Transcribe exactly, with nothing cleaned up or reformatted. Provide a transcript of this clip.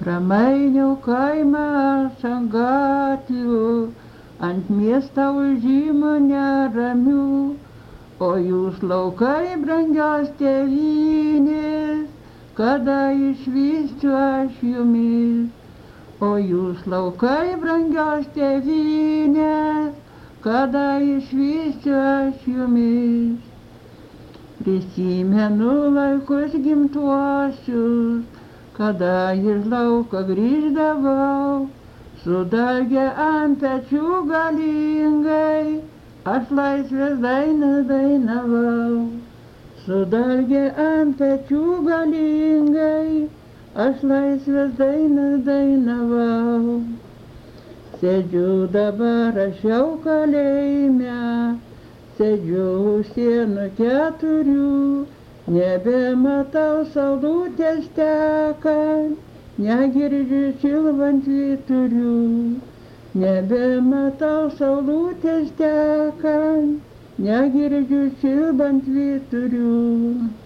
Pramainiau kaimą aš ant gatvių, ant miesto užimų neramių, o jūs laukai brangios tėvynės, kada išvysiu aš jumis. O jūs laukai brangios tėvynės, kada išvysiu aš jumis. Prisimenu laikus gimtuosius, kada iš lauko grįždavau, su dalge ant pečių galingai, aš laisvės dainą dainavau. Su dalge ant pečių galingai, aš laisvės dainą dainavau. Sėdžiu dabar aš jau kalėjime, sėdžiu už sienų keturių, nebematau saulutės tekant, negirdžiu čiulbant vyturių. Nebematau saulutės tekant, negirdžiu čiulbant vyturių.